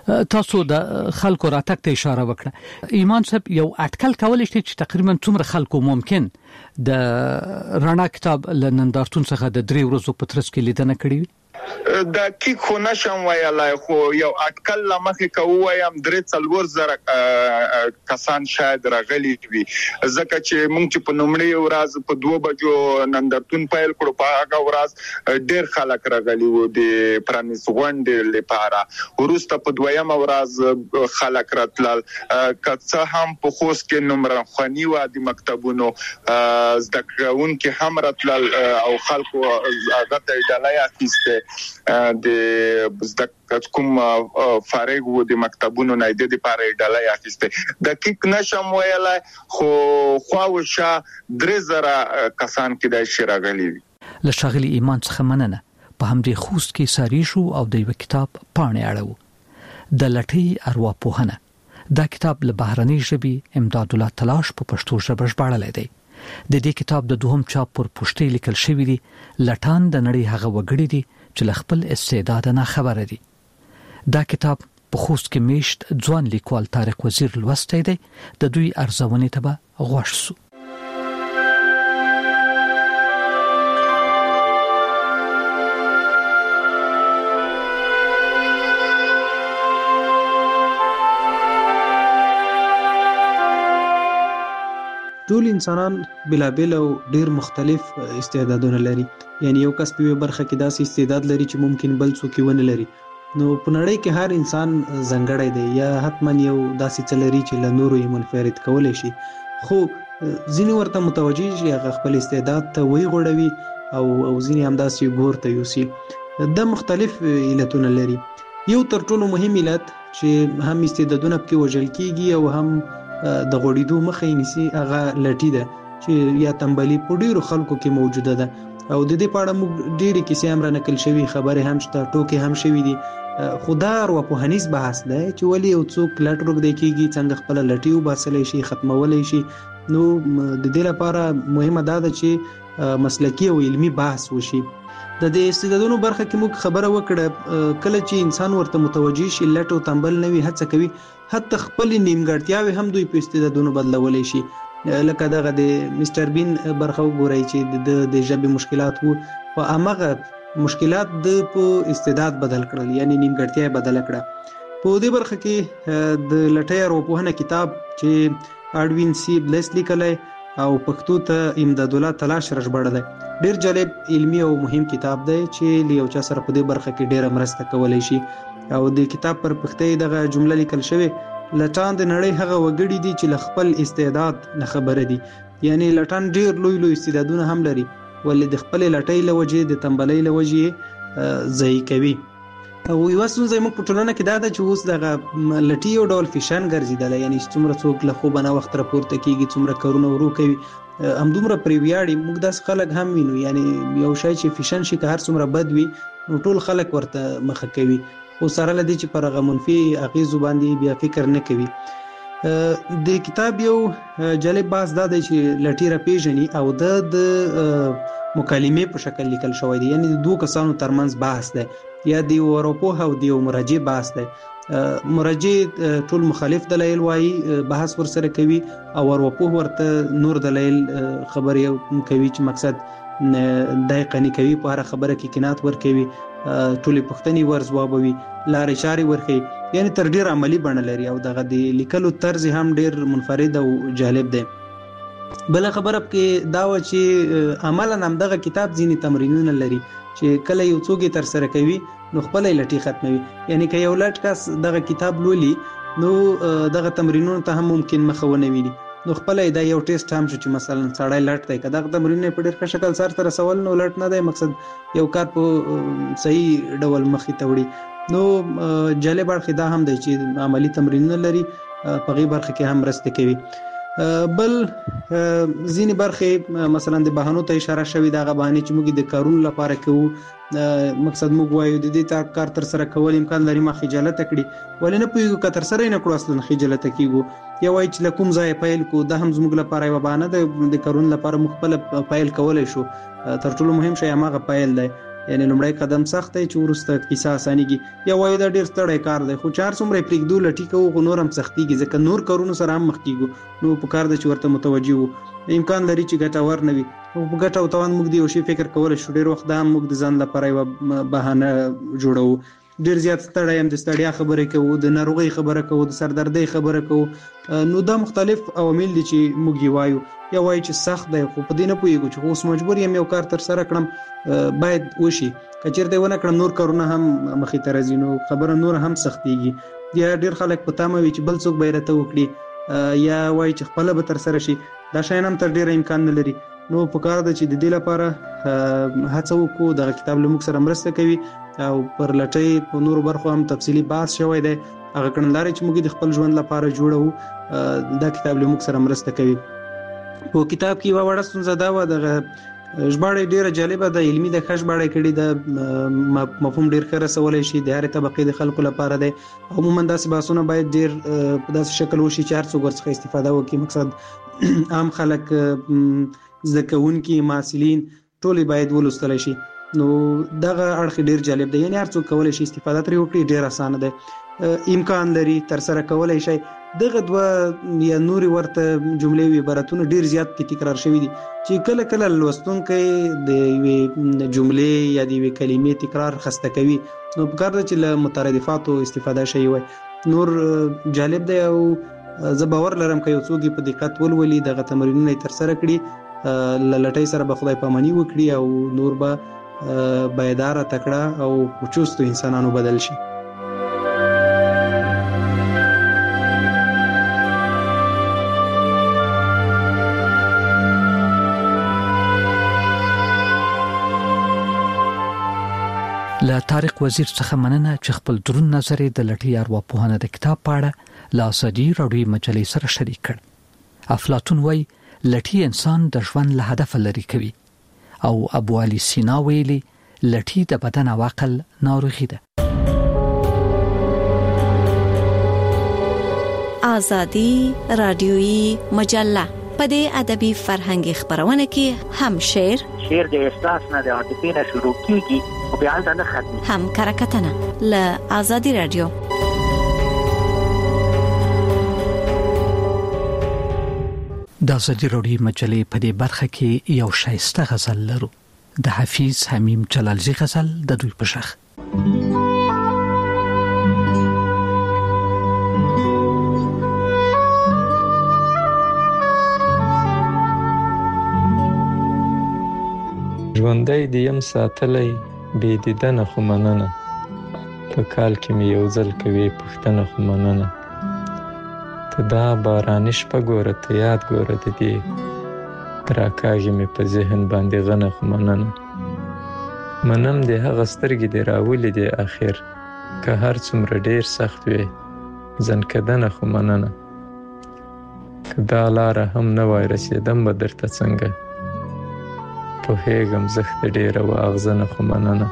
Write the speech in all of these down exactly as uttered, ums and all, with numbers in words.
تاسو د خلکو راتګ ته اشاره وکړه. ایمان صاحب یو اټکل کول شي چې تقریبا څومره خلکو ممکن د رڼا کتاب له نندارتون څخه د درې ورځو په ترڅ کې لیدنه کړې وي؟ دا کی خو نشم ویلای، خو یو اټکل لمخې کوم درې څلور زره کسان شاید راغلي وي، ځکه چې مونږ چې په نومړي ورځ په دوه بجو نندارتون پیل کړو، په هغه ورځ ډېر خلک راغلي وو د پرانیس غونډې لپاره. وروسته په دویمه ورځ خلک راتلل، که هم په خوست کې نمره خواني و د مکتبونو زده کوونکي هم راتلل او خلکو هغه ته ډالۍ اخیسته د زده کوم فارغ وو د مکتبونو نه د لپاره ډالۍ اخیسته. دقیق نشم ویلای، خو خواوشه درې زره کسان کې د شراغلي وي. له شاغلي ایمان څخه مننه. په همدې خوست کې ساری شو او د یو کتاب پاڼې اړو د لټۍ ارواپوهنه. دا کتاب له بهرنۍ ژبې امداد الله تلاش په پښتو ژبه ژباړلی دی. د دې کتاب د دوهم چاپ پر پښتۍ لیکل شوی دی. لټان د نړۍ هغه وګړي دي چې له خپل استعداد نه خبره دي. دا کتاب په خوست کې میشت ځوان لیکوال طارق وزیر لوستی دی. د دوی ارزونې ته به غوږ شو. ټول انسانان بلابل او ډیر مختلف استعدادونه لري. یعنی یو کس په برخه کې داسې استعداد لري چې ممکن بل څوک یې ونه لري. نو په نړۍ کې هر انسان ځانګړی دی، یا حتما یو داسې څه لري چې له نورو یې منفرد کولی شي، خو ځینې ورته متوجه شي، هغه خپل استعداد ته ویغوړوي او او ځینې همداسې ګور ته یوسي. دا مختلف علتونه لري. یو تر ټولو مهم علت چې هم استعدادونه پکې وژل کیږي او هم د غوړېدو مخه یې نیسي، هغه لټي ده چې یا تنبلي په ډېرو خلکو کې موجوده ده. او د دې په اړه موږ ډېرې کیسې هم رانقل شوي، خبرې هم شته، ټوکې هم شوي دي. خو دا ارواپوهنیز بحث دی چې ولې یو څوک لټ روږدی کېږي، څنګه خپله لټي وباسلی شي، ختمولی شي. نو د دې لپاره مهمه دا ده چې مسلکي او علمي بحث وشي. د دې استعدادونو برخه کې موږ خبره وکړه، کله چې انسان ورته متوجه شي، لټ او تنبل نه وي، هڅه کوي، حتی خپل نیمګړتیاوې هم دوی په استعدادونو بدلولی شي. لکه دغه د مستر بین برخه وګورئ چې د د ژبې مشکلات وو، په همغه مشکلات د په استعداد بدل کړل، یعنی نیمګړتیا یې بدله کړه. په دې برخه کې د لټۍ ارواپوهنه کتاب چې اډوین سی بلیس لیکلی او پښتو ته امداد الله تلاش راژباړلی، ډیر جالب علمی او مهم کتاب دی چې له یو چا سره په دې برخه کې ډیره مرسته کولی شي. او د کتاب پر پښتۍ دغه جمله لیکل شوې، لټان د نړۍ هغه وګړي دي چې له خپل استعداد نه خبره دي. یعنی لټان ډیر لوی لوی استعدادونه هم لري، ولې د خپل لټۍ له وجې، د تنبلۍ له وجې ضایع کوي. او یو ستونزه موږ په ټولنه کې دا ده چې اوس دغه لټي یو ډول فیشن ګرځېدلی، یعنی څومره څوک له خوبه نه وخت راپورته کېږي، څومره کارونه ورو کوي، همدومره پرې ویاړي. موږ داسې خلک هم وینو، یعنی یو شی چې فیشن شي که هر څومره بد وي، نو ټول خلک ورته مخه کوي، خو سره له دې چې پر هغه منفي اغېزو باندې بیا فکر نه کوي. د کتاب یو جالب بحث دا دی چې لټي راپېژني او د د مکالمې په شکل لیکل شوی دی، یعنی د دوه کسانو ترمنځ بحث دی، یا د یو ارواپوه او د یو مرجع بحث دی. مرجع ټول مخالف دلایل وایي، بحث ورسره کوي، او ارواپوه ورته نور دلایل خبرې کوي چې مقصد دای قنی کوي، په هر خبره کې قناعت ورکوي، ټولې پوښتنې ورځوابوي، لارې چارې ورښیي، یعنی تر ډېر عملي بڼه لري. او دغه د لیکلو طرز هم ډېر منفرد او جالب دی. بله خبره پکې دا وه چې عملا همدغه کتاب ځینې تمرینونه لري چې کله یو څوک یې ترسره کوي نو خپله یې لټي ختموي. یعنی که یو لټ کس دغه کتاب لولي نو دغه تمرینونو ته هم ممکن مخه ونه ویني، نو خپله یې دا یو ټیسټ هم شو چې مثلا سړی لټ دی، که دغه تمرینونه په ډېر ښه شکل سرته رسول نو لټ نه دی، مقصد یو کار په صحیح ډول مخې ته وړي. نو جالب اړخ دا هم دی چې عملي تمرینونه لري، په هغې برخه کې هم مرسته کوي. بل ځینې برخې مثلا د بهانو ته اشاره شوې، دغه بهانې چې موږ د کارونو لپاره کوو، مقصد موږ وایو د دې کار تر سره کول امکان لري ما خجالته کړي، ولې نه پوهېږو که تر سره یې نه کړو اصلا خجالته کېږو، یا وایي چې له کوم ځایه پیل کړو، دا هم زموږ لپاره یوه بهانه ده، د کارونو لپاره موږ خپله پیل کولی شو. تر ټولو مهم شی هماغه پیل دی. یعنی لومړی قدم سخت دی چې ورسته کیسه اسانيږي. یا وایو دا ډیر ستړی کار دی خو چار څومره پریږدو لټی کوو نور هم سختيږي ځکه نور کارونو سره هم مخ کیږو نو په کار د چې ورته متوجي وو. امکان لري چې ګټور نه وي او په ګټه او توان موږ دی او شی فکر کول شو ډیر وخت دا موږ د ځان لپاره یو بهانه جوړو. ډیر زیات ستړی هم د ستړیا خبره کوو د ناروغي خبره کوو د سردردۍ خبره کوو. نو دا مختلف عوامل دي چې موږ وایو. یا وایي چې سخت دی خو په دې نه پوهیږو چې اوس مجبور یم یو کار تر سره کړم باید وشي که چیرته ونه کړم نور کارونه هم مخې ته راځي نو خبره نور هم سختيږي. یا ډیر خلک په تمه وي چې بل څوک به راته وکړي یا وایي چې خپل به تر سره شي. دا شاین هم تر ډیر امکان نه لري. نو په کار ده چې د دې لپاره هڅه وکړو. د کتاب له موږ سره مرسته کوي او پر لټۍ په نورو برخو هم تفصیلی بحث شوی دی. هغه کړنلارې چې موږ د خپل ژوند لپاره جوړو دا کتاب له موږ سره مرسته کوي. په کتاب کې یو وړه ستونزه دا و د ژباړې ډیره جالبه ده علمي د ښه ژباړې کړي د مفهوم ډیر ښه رسولی شي د هرې طبقې د خلکو لپاره دی. عموما داسې بحثونه باید ډیر په داسې شکل وشي چې هر څوک ورڅخه استفاده وکړي. مقصد عام خلک زده کوونکي محصلین ټول باید ولوستلی شي. نو دغه اړخ ډیر جالب دی یعنی هر څوک کولی شي استفاده ترې وکړي ډیر اسانه دی امکان لري تر سره کولی شي. دغه دوه یا نوري ورته جملې وی عبارتونه ډیر زیات تکرار شوی دي چې کله کله لوستونکي د یوې جملې یا د یوې کلمې تکرار خسته کوي نو په کار ده چې له مترادفاتو استفاده شي. وي نور جالب دی او زه باور لرم که یو څوک په دقت ولولي دغه تمرینونه تر سره کړي لټۍ سره به خدای پاماني وکړي او نور به بیداره تکړه او چوستو انسانانو بدل شي. له طارق وزیر څخه مننه چې خپل درون نظر د لټي ارواپوهنه د کتاب په اړه له ازادي راډیو مجلې سره شریک کړ. افلاطون وایي لټي انسان د ژوند له هدف لري کوي او ابو علي سینا ویلي لټي د بدن او عقل ناروغي ده. ازادي راډیوي مجله په دې ادبي فرهنګي خبرونه کې هم شعر شعر د احساس نه د عاطفې نه شروع کیږي او بیا نه ختمي هم کرکټنه ل ازادي راډیو. د ازادي راډیو مجلې په دې برخه کې یو شایسته غزل لرو د حفیظ حمیم جلالزی غزل د دوی په شخ. ژوندی دیم ساتلی بی دیدن خو مننه په کال کې می یو ځل کوي پښتنه خو مننه ته دا باراني شپه ګوره ته یاد ګوره د دې راکاږي می په ذهن باندې غنه خو مننه منم د هغه سترګې دې راولي دې اخر که هر څومره ډیر سخت وي ځنکدنه خو مننه که دا لاره هم نه وای رسېدم به درته څنګه پوهیږم زښت ډیره و اغزنه خو مننه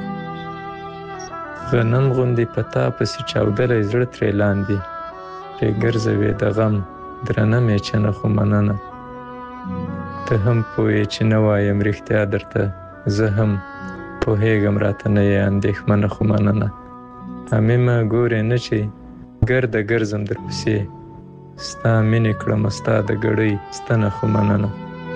غنم غوندې په تا پسې چاودلی زړه ترې لاندې پرې ګرځوې د غم درنه میچنه خو مننه ته هم پوهې چې نه وایم رښتیا درته زه هم پوهیږم راته نه یې اندېښمنه خو مننه حمیمه ګورې نه چې ګرده ګرځم در پسې ستا مینې کړمه ستا د ګړۍ ستنه خو مننه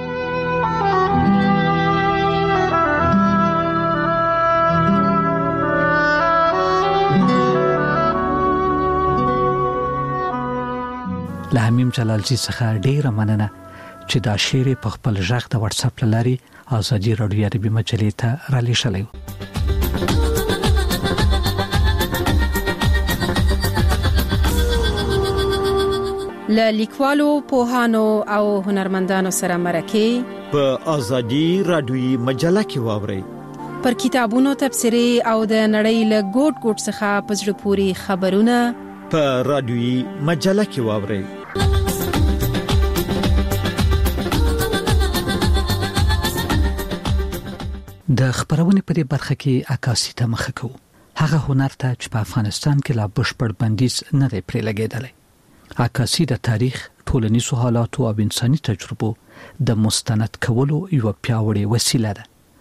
له حمیم جلالزی څخه ډیره مننه چې دا شعر په خپل ژغ د واتس اپ لاري ازادي راډیو عربي مجلې ته را لېږلی. له لیکوالو پوهانو او هنرمندانو سره مرکه په ازادي راډیوي مجله کې واوري پر کتابونو تبصرې او د نړۍ له ګوټ ګوټ څخه په زړه پوري خبرونه په راډیوي مجله کې واوري. د خبرونه په دې برخه کې عکاسي ته مخه کوو. هغه هنر ته چې په افغانستان کې لا بشپړ بندیز نه دی پرې لګیدلی. عکاسي د تاریخ ټولنیزو حالاتو او انساني تجربو د مستند کولو یو پیاوړی وسیله ده.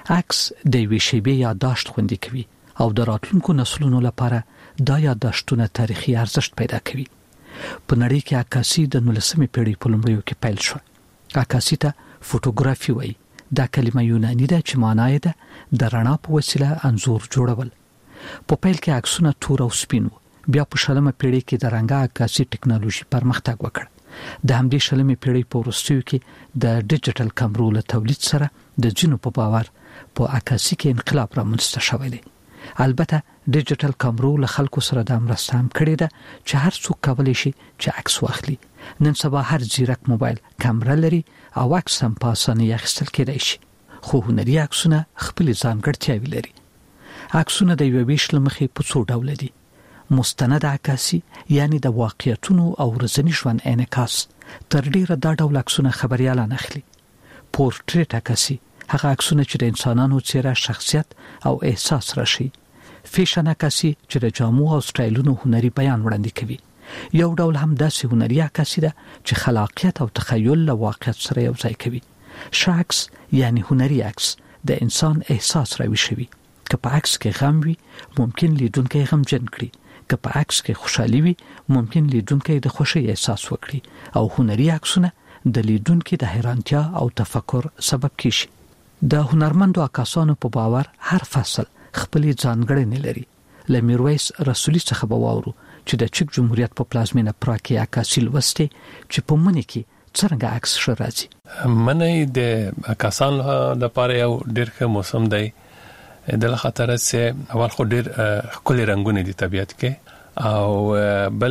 عکس د وی شیبه یاداشت خوندي کوي او د راتلونکو نسلونو لپاره دا یاداشتونه تاریخي ارزښت پیدا کوي. په نړۍ کې عکاسي د نولسمې پیړۍ په لومړیو کې پیل شو. عکاسي ته فوټوګرافي وایي. دا کلمه یوناني ده چې معنی یې ده د رڼا په وسیله انځور جوړول. په پیل کې عکسونه تور او سپین وو. بیا په شلمه پیړۍ کې د رنګه عکاسي ټکنالوژي پرمختګ وکړ. د همدې شلمې پیړۍ په وروستیو کې د ډیجیټل کیمرو له تولید سره د جنو په باور په عکاسي کې انقلاب رامنځته شوی دی. البته ډیجیټل کیمرو له خلکو سره د مرسته هم کړې ده چې هر څوک کولی شي چې عکس واخلي. نن سبا هر ځیرک موبایل کیمرا لري او عکس هم په اسانۍ اخیستل کېدای شي. خو هنري عکسونه خپل ځانګړتیاوې لري. عکسونه د یو ویش لمخې په څو ډول دي. مستند عکاسي یعنی د واقعیتونو او ورځني ژوند انعکاس. تر ډیره دا ډول عکسونه خبريالان اخلي. پورټریټ عکاسي هغه عکسونه چې د انسانانو څیره، شخصیت او احساس راشي. فیشن عکاسي چې د جامو او سټایلونو هنري بیان وړاندې کوي. یو ډول هم داسې هنري عکاسي ده چې خلاقیت او تخیل له واقعیت سره یو ځای کوي. شاکس یعنی هنري عکس د انسان احساس راویښوي. که په عکس کې غم وي ممکن لیدونکی غمجن کړي. که په عکس کې خوشحالي وي ممکن لیدونکی د خوښۍ احساس وکړي. او هنري عکسونه د لیدونکو د حیرانتیا او تفکر سبب کیږي. د هنرمندو عکاسانو په باور هر فصل خپل ځانګړنې لري. لمیرویس رسولي څخه به واورو چې د چک جمهوریت په پلازمینه پراګ کې عکاسي لوستي چې په منی کې څنګه عکس ښه راځي. منی د عکاسانو لپاره یو ډېر ښه موسم دی. د خاطر چې اول خو ډېر خپل رنگونه دي طبيعت کې او بل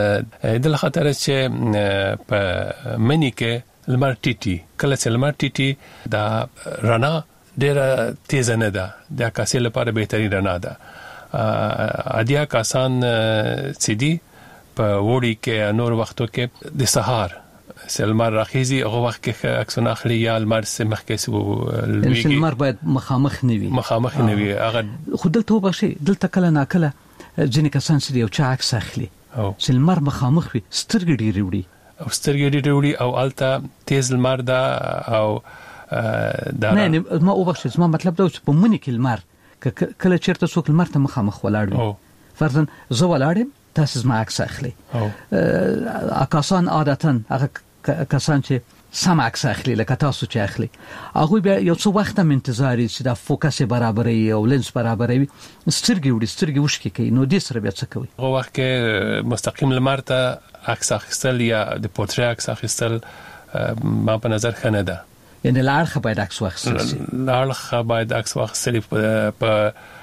د خاطر چې په منی کې لمر ټیټي کله چې لمر ټیټي دا رڼا ډېر تیز نه ده. د عکاسي لپاره بهتري رڼا ده. ادیا کسان چې دي په وړي کې نور وختو کې د سهار سلمار راخیزي هغه وخت کې عکسونه اخلي یا المر سمخ کې سو لویږي. سلمار باید مخامخ نه وي. مخامخ نه وي. هغه خودل ته وبشي دلته کله ناکله ځینې کسان چې یو چا عکس اخلي سلمار مخامخ وي سترګې ډېری وړي او سترګې ډېری وړي او الته تیز لمر ده او دا نه ما وبشي ما مطلب دا چې په منی کې لمر کله چیرته څوک لمر ته مخامخ ولاړ وي فرضاً زه ولاړم تاسو زما عکس اخلي. عکاسان عادتاً هغه کسان چې سم عکس اخلي لکه تاسو چې اخلي هغه بیا یو څو وخت هم انتظار چې دا فوکس برابرې او لنس برابرې سترګې وړي سترګې وشکي کوي. نو دې سره بیا څه کوي؟ هغه وخت کې مستقیم لمر ته عکس اخیستل یا د پورتری عکس اخیستل ما په نظر خنه ده. یعنی لاړخه باید عکس واخیستل شي. لاړخه باید عکس واخیستل په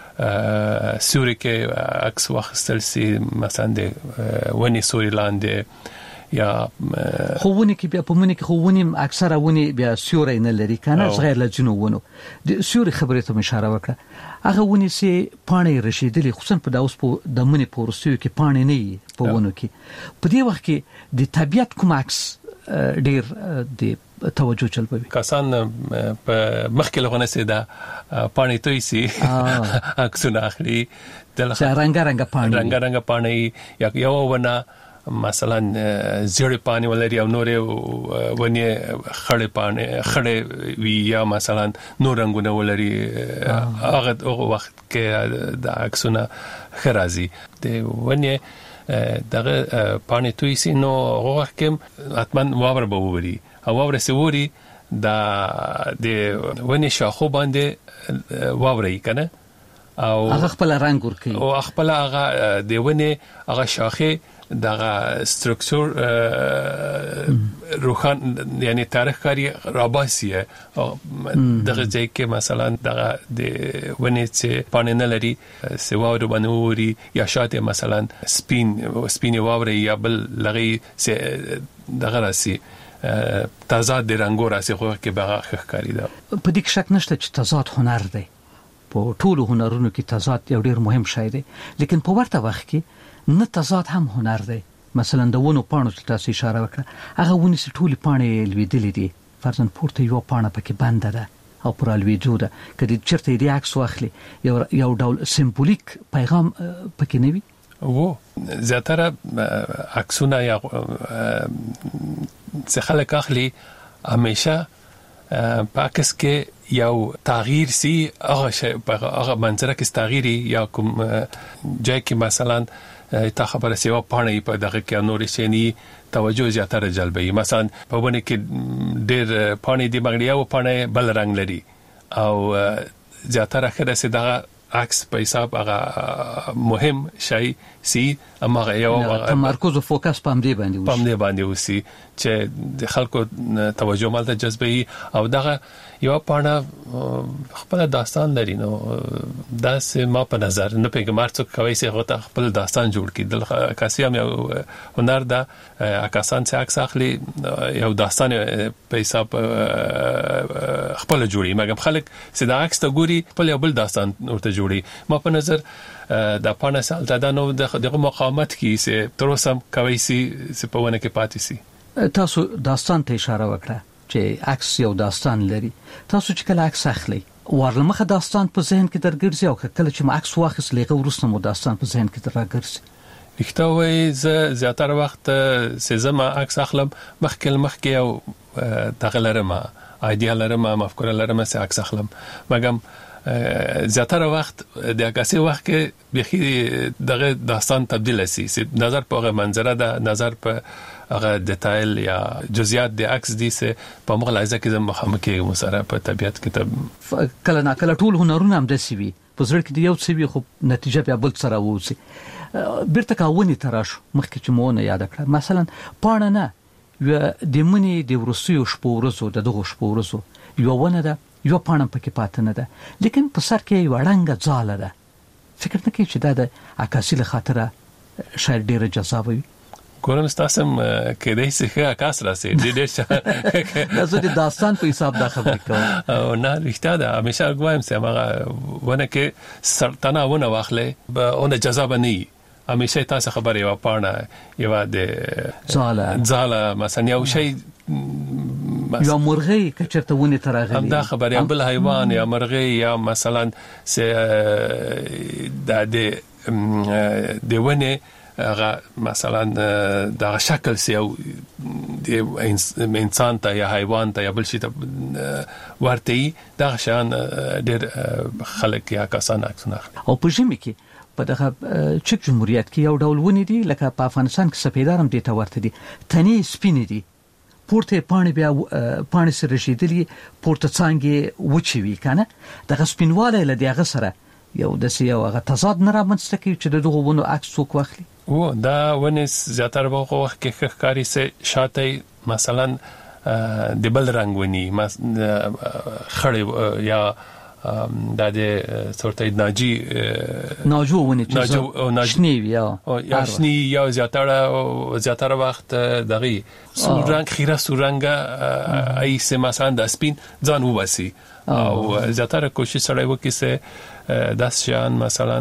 سوري کې عکس واخیستل شي مثلا د ونی سوري لاندې یا خوونه کې بیا په مونږ کې خوونه اکثره ونی بیا سوري نه لري کنه غیر له جنوبونو د سوري خبرې ته اشاره وکړه. هغه ونی سي پانی رشیدلی خصوصا په داوس په د منی پورستیو کې پانی نه په ونو کې په دې وخت کې د طبيعت کوم عکس ډیر د توجه چلبوي. کسان په مخکې لغونه سي دا پانی توي سي عکسونه اخلي د رنگ رنگ پانی رنگ رنگ پانی یا یو ونه مثلا زیړ پانی ولري او نور ونی خړې پانی خړې وی یا مثلا نور رنگونه ولري هغه وخت کې د عکسونه خرازي د ونی دغه پانی توي سي نو هغه وخت کې اتمن واور به ووري او واور سوري دا د ونی شاخو باندې واوري کنه او هغه خپل رنگ ور کوي او خپل هغه د ونی هغه شاخه دغه سترکچر روحان یعنی تاریخ کاری راباسیه دغه ځای کې مثلا دغه د ونی چې پانل لري سواو بنوري یا شاته مثلا سپین سپین واوري یا بل لغي دغه راسي تضاد د رنگو راسي خو کې بغه ښکاری ده. په دې کې شک نشته چې تضاد هنر دی. په ټولو هنرونو کې تضاد یو ډیر مهم شی دی لیکن په ورته وخت کې نه تضاد هم هنر دی. مثلا د ونو پاڼو ته تاسو اشاره وکړه هغه ونی چې ټولې پاڼې لویدلې دي فرضاً پورته یو پاڼه پکې بنده ده او پر لویدو ده کله چرته دې عکس واخلي یو یو ډول سمبولیک پیغام پکې نه وي. وو زیاتره عکسونه یا څه خلک اخلي همیشه پاکس کې یو تغییر سي هغه شی هغه منظره کې تغییري یا کوم ځای کې مثلا تا خبره سیوا پانه په دغه کې نورې شي توجه زیاتره جلبوي. مثلا په ونه کې ډېر پانه دی مګړیا و پانه بل رنگ لري او زیاتره خره سي دغه عکس په حساب هغه مهم شي سي اما یو تمرکز او فوکس پام دی باندې وسی پام دی باندې وسی چې د خلکو توجه مال ته جذبي او دغه یو پاڼه خپل داستان لري. نو دا سه ما په نظر نه پیګمار څوک کوي چې هغه خپل داستان جوړ کړي. د کاسیم یو هنر دا اکاسان چې عکس اخلي یو داستان په حساب خپل جوړي مګم خلک چې دا عکس ته ګوري خپل یو بل داستان ورته جوړي. ما په نظر دا پاڼه سالته دا نو دغه مقاومت کې چې تر اوسه کوي چې په ونه کې پاتې سي. تاسو داستان ته اشاره وکړه چې عکس یو داستان لري. تاسو چې کله عکس اخلي ورلمخه داستان په ذهن کې درګرځي او کله چې عکس واخیستل هغه ورسته مو داستان په ذهن کې درګرځي. اختوي ز زیاتره وخت سزما عکس اخلم مخکې مخکې او تغلرمه ایدیال لرمه مفکوره لرمه سه عکس اخلم مګم زیاتره وخت د عکاسي وخت کې به دغه داستان تبدیل شي. نظر په هغه منظره ده نظر په هغه ډیټایل یا جزئیات د عکس دي سه په مغلایزه کې زموږ مخامخ مسره په طبيعت کې ته کله نا کله ټول هنرونه هم د سی وي په زړه کې یو څه وي خو نتیجه بیا بل سره ووسی. بیرته کاونی تراش مخکې چې مونږ یاد کړ مثلا پاڼه نه د منی د ورسیو شپو ورسو د دغه شپو ورسو یو ونه ده یو پاڼه پکې پاتې نه ده لیکن په سر کې وړانګه ځاله ده. فکر نه کوي چې دا د عکاسي له خاطره شاید ډیره جذاب وي. ګورم تاسو کې دې څه عکاس راسي د دې څه تاسو د داستان په حساب دا خبرې کوئ او نه رښتیا ده همیشه غوایم چې هغه ونه کې سرطانه ونه واخلې به اون جذاب نه همیشه تاسو خبرې و پاڼه یو د ځاله ځاله مثلا یو شی یا مرغی که چرته ونه تراغلی هم دا خبر یا بل حیوان یا مرغی یا مثلا سه د د ونه هغه مثلا دا شکل سیو د انسان ته یا حیوان ته یا بل شي ته ورته دا شان ډېر خلک یا کسان اکسنه او په ژمي کې په دغه چک جمهوریت کې یو ډول ونی دي لکه په افغانستان کې سپیدارم دي ته ورته دي تنې سپینې دي پورته پانی بیا پانی سره شیدلی پورته څنګه وچوي کنه دغه سپینواله له دغه سره یو د سیاو هغه تضاد نه رامنځته کوي چې دغه ونو عکس څوک واخلي. او دا ونه زیاتره په وخت کې ښکاری سه شاته مثلا د بل رنگ ونی خړې یا دا د سورته ناجی ناجو ونی چې شنی یا یا شنی یا زیاتره زیاتره وخت دغه سور رنگ خیره سور رنگ ای سه مثلا د سپین ځان وباسي او زیاتره کوشش سره وکړي سه داس شان مثلا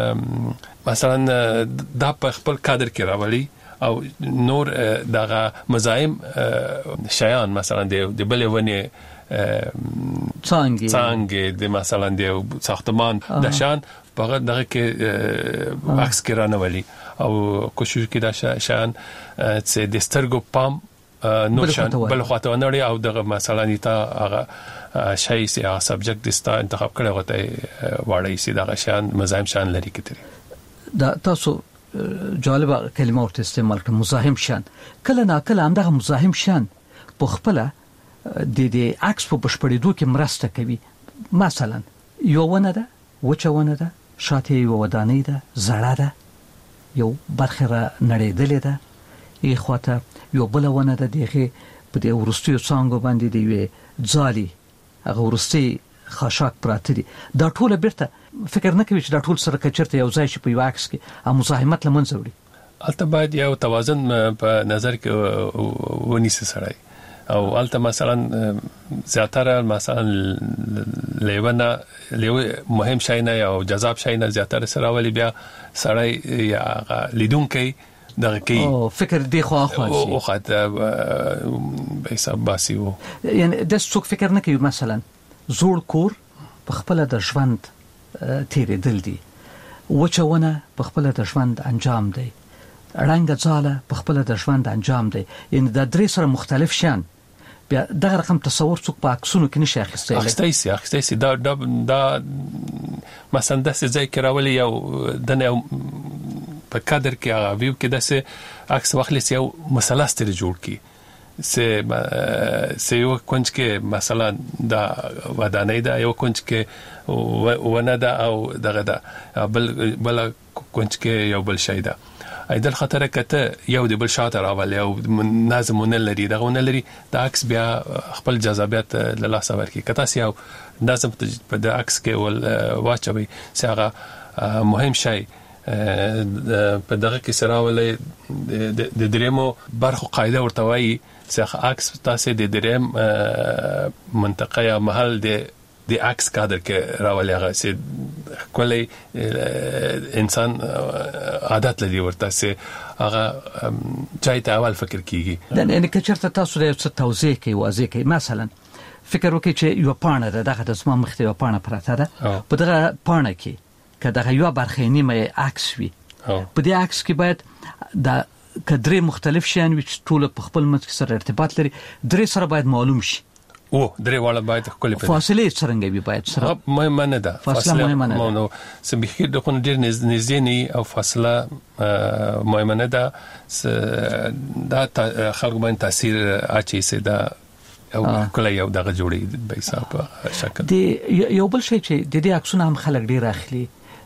مثلا د په خپل کادر کې راولي او نور دغه مزاحم شیان مثلا د بل ونی څنګه څنګه د مثلا د ساختمان د شان په دغه کې عکس کې رانولي او کوشش کې دا شان چې د سترګو پام نور شان بل خواته نړۍ او دغه مثلا نیتا هغه شای سي هغه سبجیکټ دستا انتخاب کړي غوته واړی سي دغه شان مزاحم شان لري کتري. دا تاسو جالبه کلمه ورته استعمال کړه مزاحم شان. کله نا کله هم دغه مزاحم شان په خپل د دې عکس په بشپړېدو کې مرسته کوي. مثلا یو ونه ده وچونه ده شاته یو ودانۍ ده زړه ده یو برخه نړېدلې ده یې خواته یو بل ونه ده دغه په دې ورستیو څنګه باندې دی وی ځالي هغه ورستي خاشاک پراته دي. دا ټول بیرته فکر نه کوي چې دا ټول سره کچرته یو ځای شي په یو عکس کې ا مزاحمت لمنځه وړي. البته باید یو توازن په نظر کې ونیسي سره او البته مثلا زیاتره مثلا لیونه لیو مهم شي نه او جذاب شي نه زیاتره سره ولی بیا سره یا لیدونکي دغه کې او فکر دی خو خو او خاطر به حساب باسي وو یعنی د څوک فکر نه کوي مثلا زوړ کور په خپل د ژوند تیرې دل دي وچونه په خپل د ژوند انجام دی رنګ ځاله په خپل د ژوند انجام دی یعنی د درې سره مختلف شان بیا دغه رقم تصور څوک په عکسونو کې نشي اخیستلی اخیستی سي اخیستی سي دا دا دا مثلا داسې ځای کې راولي یو دنه په کادر کې هغه ویو کې داسې عکس واخلي یو مثلث تر جوړ کی سه سه یو کونج کې مثلا دا ودانۍ دا یو کونج کې ونه دا او دغه دا بل بل کونج کې یو بل شی دا ایدل خطر کته یو د بل شاته راول یو نظمونه لري دغه ونه لري د عکس بیا خپل جذابیت له لاسه ورکی کته یو نظم په د عکس کې ول واچوي سره مهم شی په دغه کې سره ولې د دریمو برخو قاعده ورته وایي چې عکس تاسو د دریم منطقه یا محل د د عکس کادر کې راولي هغه چې کله انسان عادت لري ورته چې هغه چای ته اول فکر کیږي یعنی که چېرته تاسو د څه توضیح کوي واضح کوي مثلا فکر وکړئ چې یو پاڼه ده دغه د اسمان مخ ته یو پاڼه پراته ده په دغه پاڼه کې که دغه یو برخه نیمه عکس وي په دې عکس کې باید د کدرې مختلف شیان وي چې ټول په خپل منځ کې سره ارتباط لري درې سره باید معلوم شي او درې واړه باید خپل په فاصله څنګه وي باید سره مهمه نه ده فاصله مهمه نه ده نو سمبخیر د خون ډیر نږدې نه او فاصله مهمه نه ده دا خلک باندې تاثیر اچي سي دا او کله یو دغه جوړي به حساب شکل دی یو بل شی چې د دې عکسونه هم خلک ډیر اخلي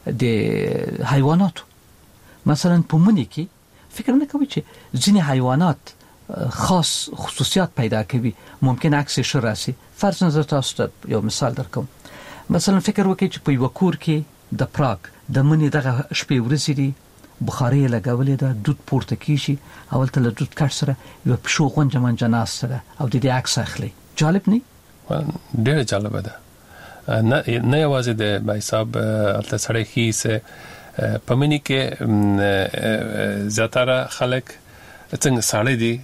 د حیوانات مثلا په منی کې فکر نه کوي چې ځینې حیوانات خاص خصوصیات پیدا کوي ممکن عکس شراسي فرض نظر تاسو ته یو مثال درکوم مثلا فکر وکړئ چې په یو کور کې د پراګ د منی دغه شپې ورځې دي بخاري لګولې ده دود پورته کیږي اول ته له دود کټ سره یو پښو غونجه منځ ناس سره او د دې عکس اخلي جالب نه ډېر جالب ده نه نه یوازې د حساب الته سره هیڅ په منی کې زیاتره خلک څنګه ساړی دي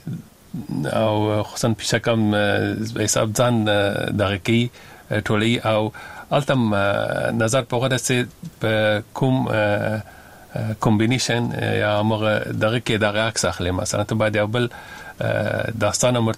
او خصوصا په شکم حساب ځان دغه کی ټولي او التم نظر په غوړه سي په کوم کمبینیشن یا موږ دغه کې دغه عکس اخلي مثلا ته باید بل داستانه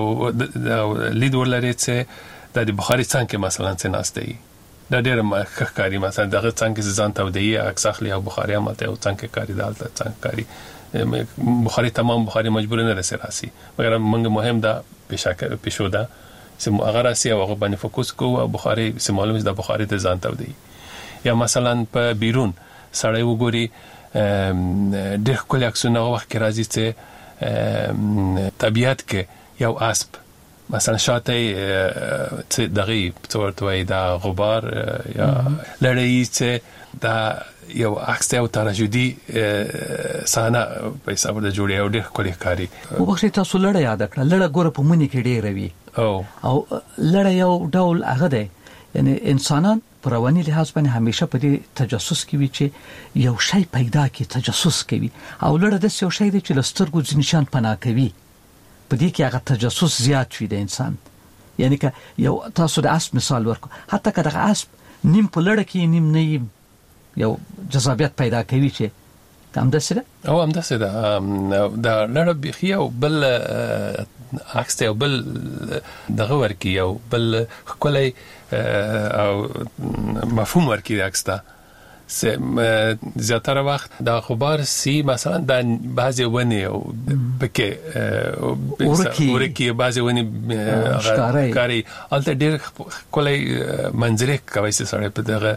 دغه لید ولري چې د بخاري څنګه مثلا څنګه دا ډېر مخکاري مثلا دغه څنګه ځان ته دی عکس اخلي او بخاري عملته او څنګه کاری دالته څنګه کاری بخاري تمام بخاري مجبور نه رسي راسي مګر موږ مهم ده بشکره پښو ده چې هغه راسي او هغه باندې فوکس کوو او بخاري چې معلومه ده بخاري ته ځان ته دی یا مثلا په بیرون سړی وګوري ډېر کله عکسونه وخت کې راځي چې طبيعت کې یو اسب مثلا شاته چې دغه څورتوي دا غبار یا لړۍ چې دا یو عکس او تراژیدي سانه په حساب د جوړي او ډېر کلی کاری او بخښي تاسو لړۍ یاد کړه لړۍ ګوره په منی کې ډېر وي او او لړۍ یو ډول هغه دی یعنی انسانان پر رواني لحاظ باندې همیشه په دې تجسس کې وي چې یو شی پیدا کی تجسس کوي او لړۍ د یو شی دی چې لسترګو ځنشان پناه کوي په دې کې هغه تجسس زیات وي د انسان یعنی که یو تاسو د اسب مثال ورکو حتی که دغه اسب نیم په لړۍ کې نیم نه یو جذابیت پیدا کوي چې هم داسې ده او هم داسې ده دا لړۍ بخي او بل عکس ته بل دغه ورکی او بل کله او مفهوم ورکی عکس ته زیاتره وخت دا خبر سی مثلا د بعضی ونی او بکه ورکی بعضی ونی کاری الته ډیر کله منځره کوي سره په دغه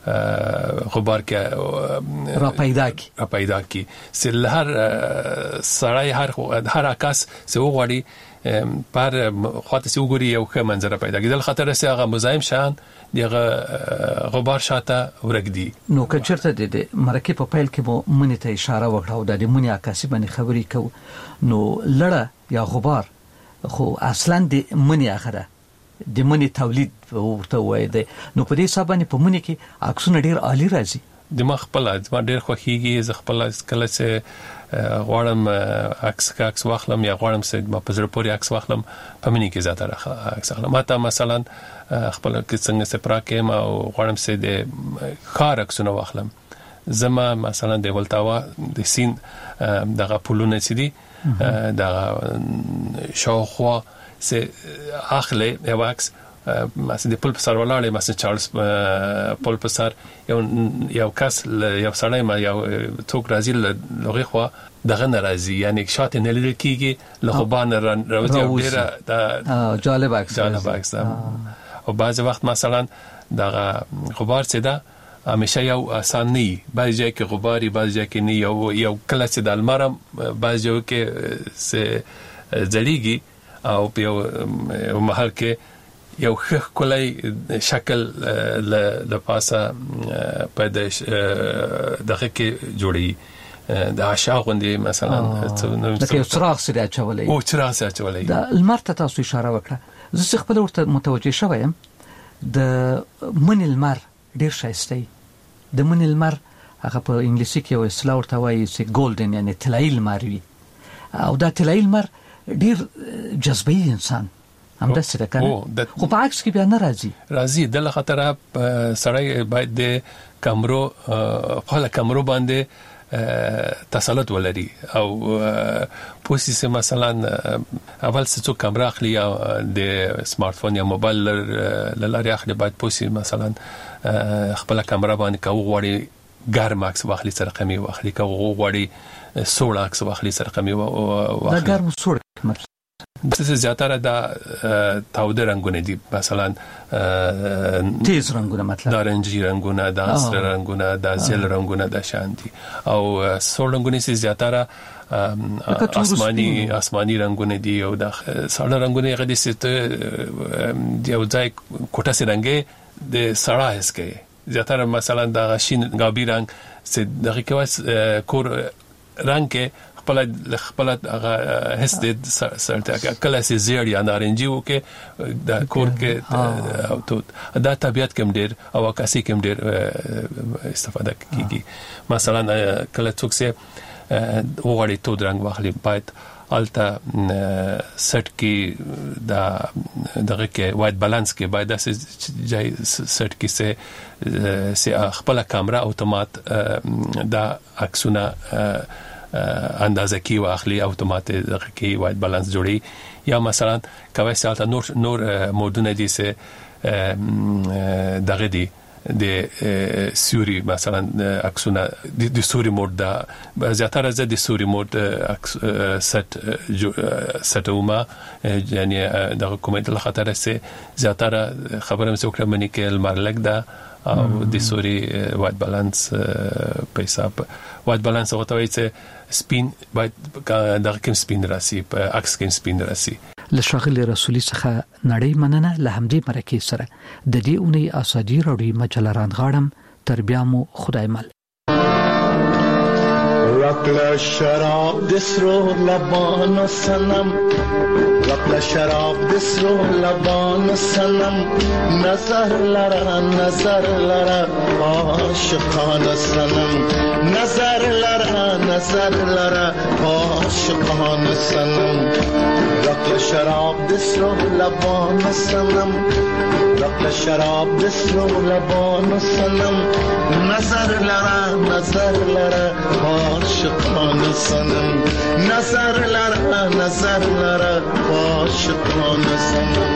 خبر کې را پیدا کی را پیدا کی سل هر سړی هر هر عکس سو غوړي پر خاطر سو ګوري یو ښه منظره پیدا کیدل خاطر سه هغه مزایم شان دغه غبار شاته ورګدي نو که چرته د مرکه په پیل کې مو منی ته اشاره وکړه او د منی عکاسي باندې خبرې کو نو لړه یا غبار خو اصلا د منی اخره د منی تولید ورته وای دی نو په دې حساب باندې په منی کې عکسونه ډیر عالی راځي د مخ په لاس ما ډیر خوخیږي ز خپل کله چې غواړم عکس عکس واخلم یا غواړم چې ما په زړه پورې عکس واخلم په منی کې زیاتره عکس واخلم ماته مثلا خپل کې څنګه سپرا کې ما غواړم چې د خار عکسونه واخلم زما مثلا د ولتاوا د سین دغه پولونه چې دي دغه شاوخوا سه اخلي یو عکس مثلا د پل په سر ولاړې مثلا چارلز پل په سر یو یو کس یو سړی ما یو څوک راځي لغه خو دغه ناراضي یعنی شاته نه لیدل کیږي له خوبان راوځي ډیره دا جالب عکس جالب عکس او بعض وخت مثلا دغه غبار څه ده همیشه یو آسان نه بعضی ځای کې غباري بعضی ځای کې نه یو یو کله چې د المارم بعضی ځای کې سه ځلیږي او په یو محل کې یو خخ کولای شکل ل پاسه په دغه کې جوړي د عشاق غوندي مثلا د یو څراغ سره اچولای او څراغ سره اچولای د المار ته تاسو اشاره وکړه زه خپل ورته متوجه شوم د من المر ډیر شایسته د من المر هغه په انګلیسي کې یو اصطلاح ورته وایي چې ګولډن یعنی طلایي المر وي او دا طلایي المر ډیر جذبي انسان هم د سره کنه خو په عکس کې بیا نه راځي راځي د خطر سړی باید د کامرو په کامرو باندې تسلط ولري او پوسی سه مثلا اول څه کامرا اخلي یا د سمارټ فون یا موبایل لاري اخلي باید پوسی مثلا خپل کامرا باندې کو غوړي ګرم عکس واخلي سره قمي واخلي کو غوړي سوړ عکس واخلي سره قمي واخلي دا ګرم سوړ مطلب د زیاتره د تاوده رنگونه دي مثلا تیز رنگونه مطلب نارنجي رنگونه د اسر رنگونه د زل رنگونه د شانتي او سور رنگونه سي زیاتره آسماني آسماني رنگونه دي او د سړه رنگونه غدي ست دی او ځای کوټه سي رنگه د سړه هس کې زیاتره مثلا د غشین غابي رنگ سي دغه کې کور رنگ کې خپل خپل هس د سرته کله سي زیړ یا نارنجي وکي د کور کې او تو د طبيعت کوم ډیر او عکاسي کوم ډیر استفاده کیږي مثلا کله څوک سي وغړی تو درنګ واخلي باید التا سټ کې دا دغه کې وایټ بالانس کې باید د جای سټ کې سه سه خپل کیمرا اتومات دا عکسونه اندازه کی واخلي اتومات دغه کې وایټ بالانس جوړي یا مثلا کوي سالته نور نور مودونه دي سه دغه دي د سوري مثلا عکسونه د سوري مود دا زیاتره زه د سوري مود سټ سټوما یعنی د کومنت له خطر سه زیاتره خبره مې وکړه منی کې المرلک دا او د سوري وایټ بالانس په حساب وایټ بالانس او ته چې سپین باید د کوم سپین راسي په عکس کې سپین راسي لشغل رسولي څخه نړۍ مننه له همدې مرکه سره د دې اونۍ اساجي راډیو مجله راندغاړم تر بیا مو خدای مل رقل شراب دسرو لبان سنم رقل شراب دسرو لبان سنم نظر لرا نظر لرا عاشقان سنم نظر لرا نظر لرا عاشقان سنم رقل شراب دسرو لبان سنم رقل شراب دسرو لبان سنم نظر لرا نظر لرا عاشقان سنم نظر لرا نظر لرا عاشقان سنم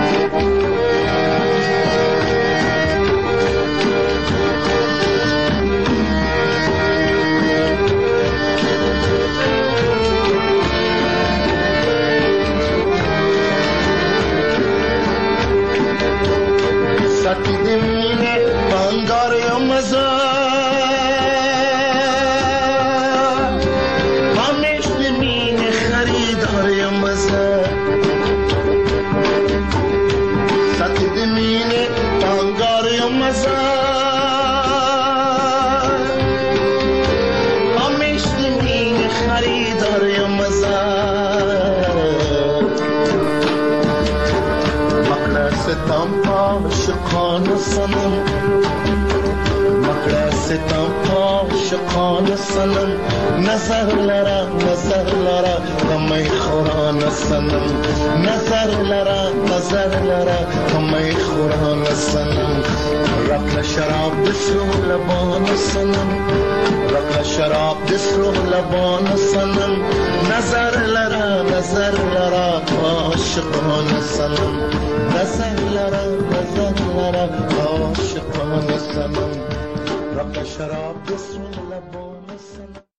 ساتی دمینه بانگار یا مزار همیش دمینه خریدار یا مزار ساتی دمینه بانگار یا مزار همیش دمینه خریدار یا مزار مقنع ستم عاشقان سنم وکړه ستم عاشقان سنم نظر لرا نظر لرا کمی خوران سنم نظر لرا نظر لرا کمی خوران سنم رکل شراب دسرو لبان سنم رکل شراب دسرو لبان سنم نظر لرا نظر لرا عاشقان سنم نظر لرا نظر لرا عاشقان سنم رکل شراب دسرو لبان سنم